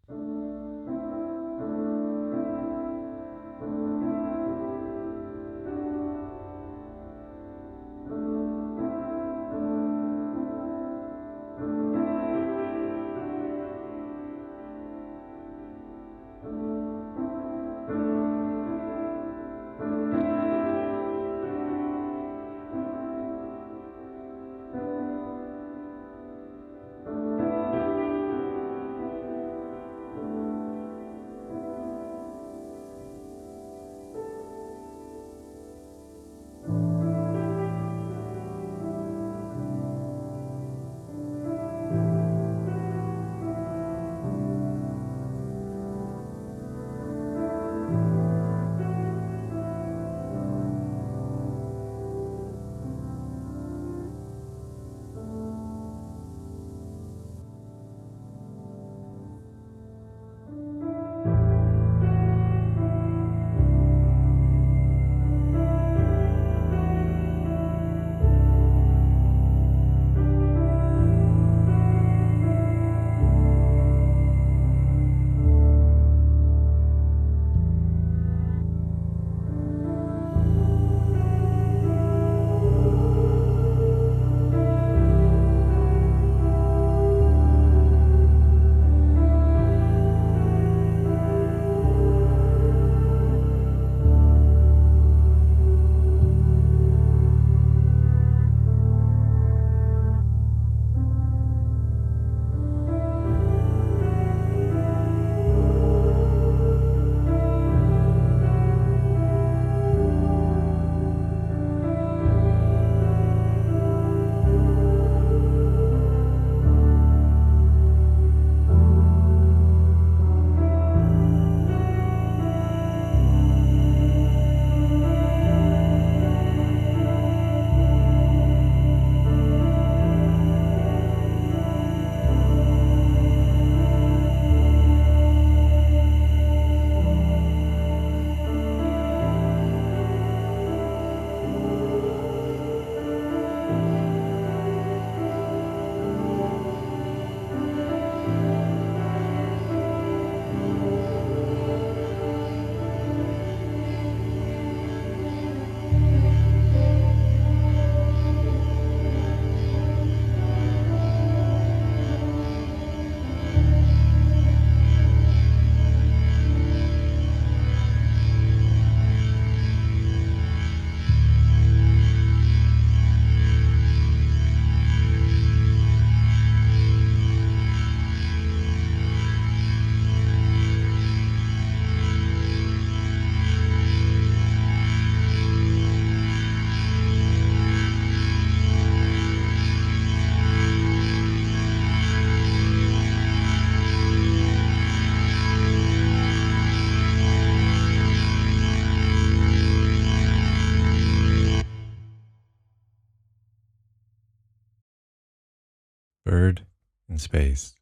Bird in Space.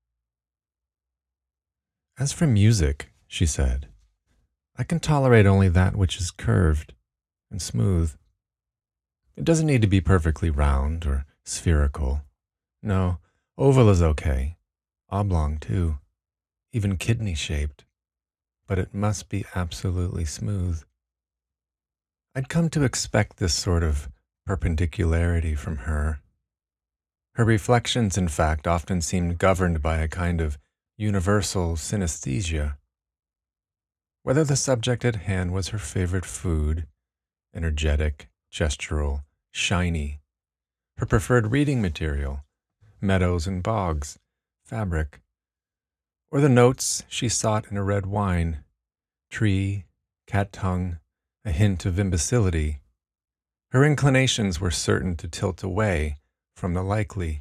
As for music, she said, I can tolerate only that which is curved and smooth. It doesn't need to be perfectly round or spherical. No, oval is okay. Oblong, too. Even kidney-shaped. But it must be absolutely smooth. I'd come to expect this sort of perpendicularity from her. Her reflections, in fact, often seemed governed by a kind of universal synesthesia. Whether the subject at hand was her favorite food, energetic, gestural, shiny, her preferred reading material, meadows and bogs, fabric, or the notes she sought in a red wine, tree, cat tongue, a hint of imbecility, her inclinations were certain to tilt away from the likely.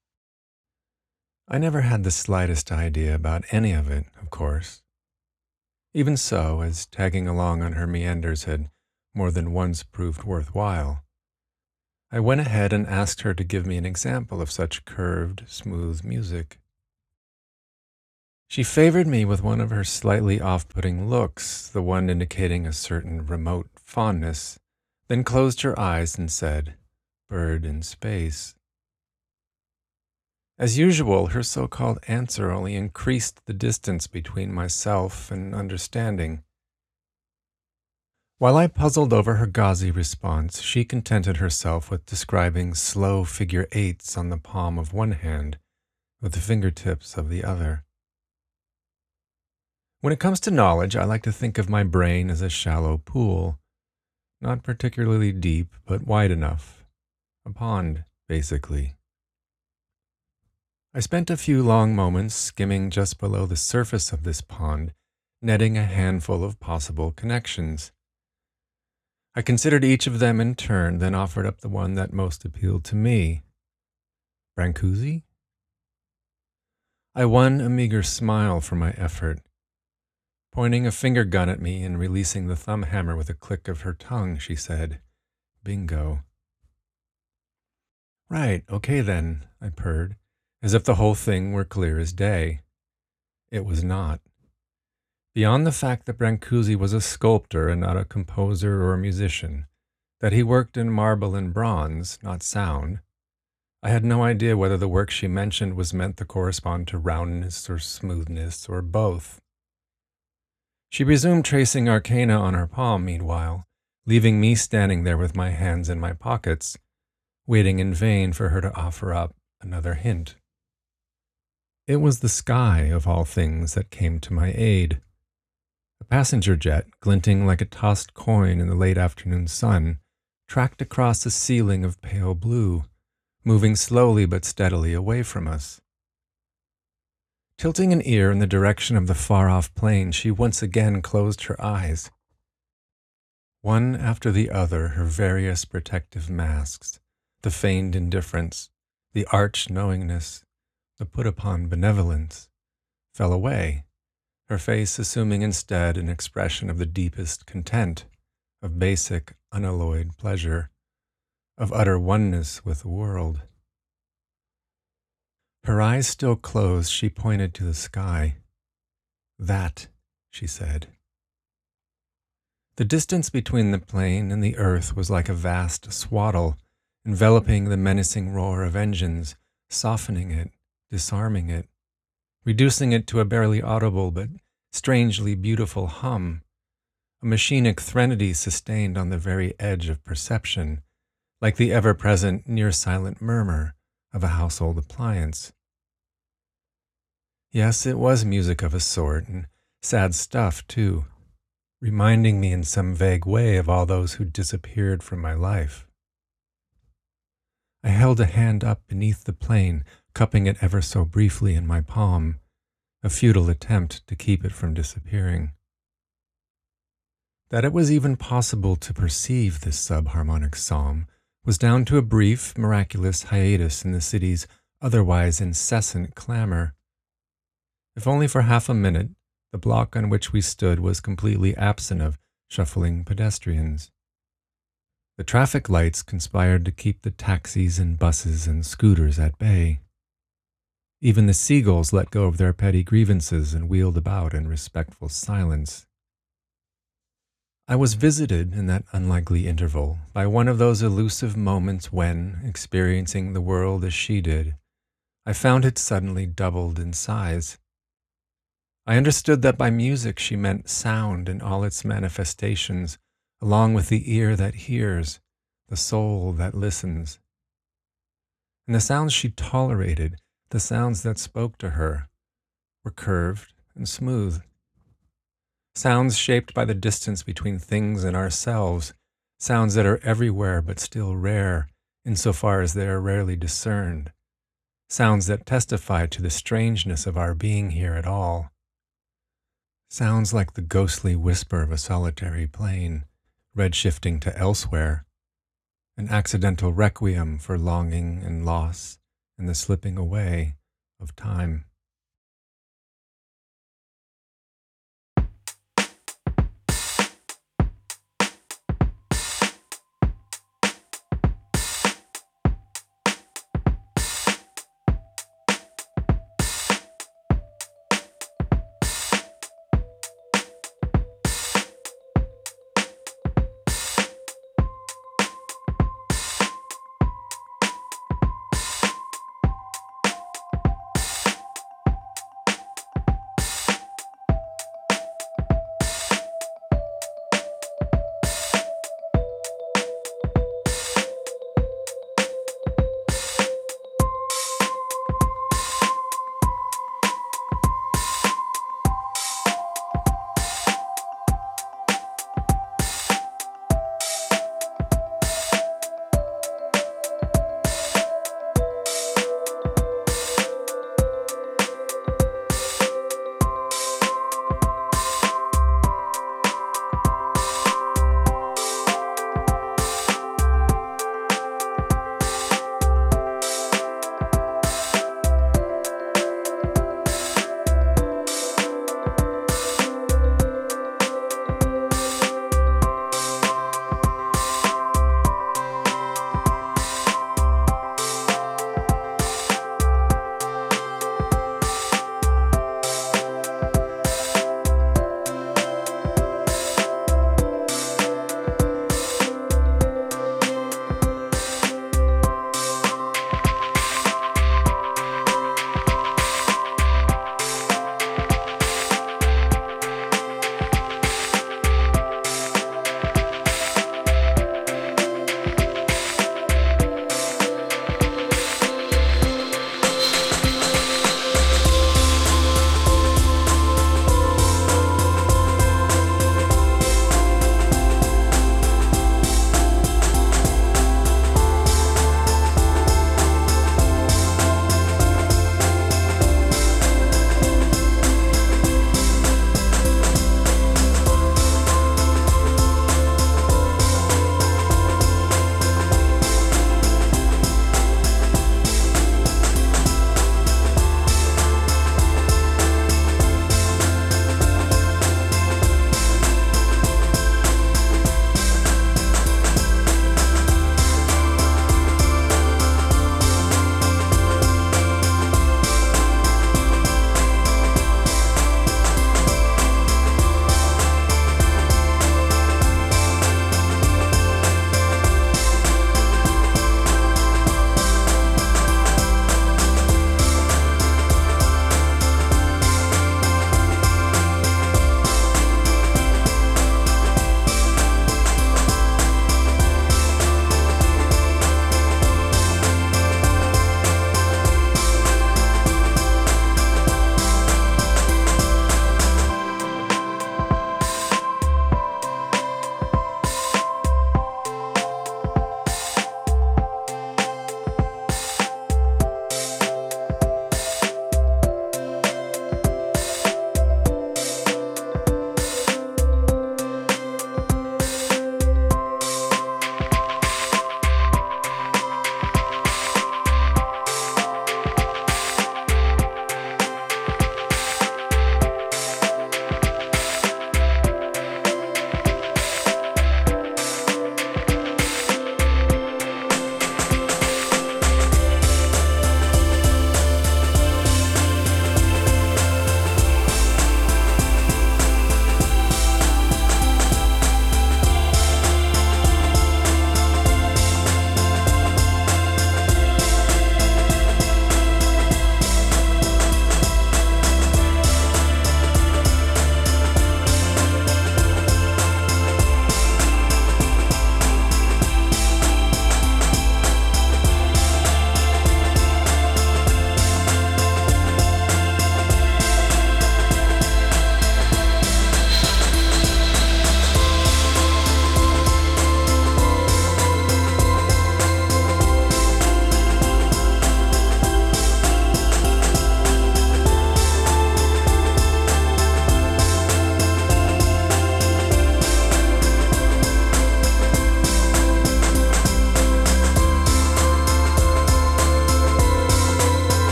I never had the slightest idea about any of it, of course. Even so, as tagging along on her meanders had more than once proved worthwhile, I went ahead and asked her to give me an example of such curved, smooth music. She favored me with one of her slightly off-putting looks, the one indicating a certain remote fondness, then closed her eyes and said, "Bird in Space." As usual, her so-called answer only increased the distance between myself and understanding. While I puzzled over her gauzy response, she contented herself with describing slow figure eights on the palm of one hand with the fingertips of the other. When it comes to knowledge, I like to think of my brain as a shallow pool, not particularly deep, but wide enough. A pond, basically. I spent a few long moments skimming just below the surface of this pond, netting a handful of possible connections. I considered each of them in turn, then offered up the one that most appealed to me. Brancusi? I won a meager smile for my effort. Pointing a finger gun at me and releasing the thumb hammer with a click of her tongue, she said, "Bingo." "Right, okay then," I purred, as if the whole thing were clear as day. It was not. Beyond the fact that Brancusi was a sculptor and not a composer or a musician, that he worked in marble and bronze, not sound, I had no idea whether the work she mentioned was meant to correspond to roundness or smoothness or both. She resumed tracing arcana on her palm meanwhile, leaving me standing there with my hands in my pockets, waiting in vain for her to offer up another hint. It was the sky, of all things, that came to my aid. A passenger jet, glinting like a tossed coin in the late afternoon sun, tracked across a ceiling of pale blue, moving slowly but steadily away from us. Tilting an ear in the direction of the far-off plane, she once again closed her eyes. One after the other, her various protective masks, the feigned indifference, the arch knowingness, the put-upon benevolence, fell away, her face assuming instead an expression of the deepest content, of basic, unalloyed pleasure, of utter oneness with the world. Her eyes still closed, she pointed to the sky. "That," she said. The distance between the plane and the earth was like a vast swaddle, enveloping the menacing roar of engines, softening it, disarming it, reducing it to a barely audible but strangely beautiful hum, a machinic threnody sustained on the very edge of perception, like the ever-present near-silent murmur of a household appliance. Yes, it was music of a sort, and sad stuff, too, reminding me in some vague way of all those who disappeared from my life. I held a hand up beneath the plane, cupping it ever so briefly in my palm, a futile attempt to keep it from disappearing. That it was even possible to perceive this subharmonic psalm was down to a brief, miraculous hiatus in the city's otherwise incessant clamor. If only for half a minute, the block on which we stood was completely absent of shuffling pedestrians. The traffic lights conspired to keep the taxis and buses and scooters at bay. Even the seagulls let go of their petty grievances and wheeled about in respectful silence. I was visited in that unlikely interval by one of those elusive moments when, experiencing the world as she did, I found it suddenly doubled in size. I understood that by music she meant sound in all its manifestations, along with the ear that hears, the soul that listens. And the sounds she tolerated, the sounds that spoke to her, were curved and smooth. Sounds shaped by the distance between things and ourselves, sounds that are everywhere but still rare, insofar as they are rarely discerned, sounds that testify to the strangeness of our being here at all. Sounds like the ghostly whisper of a solitary plane, redshifting to elsewhere, an accidental requiem for longing and loss and the slipping away of time.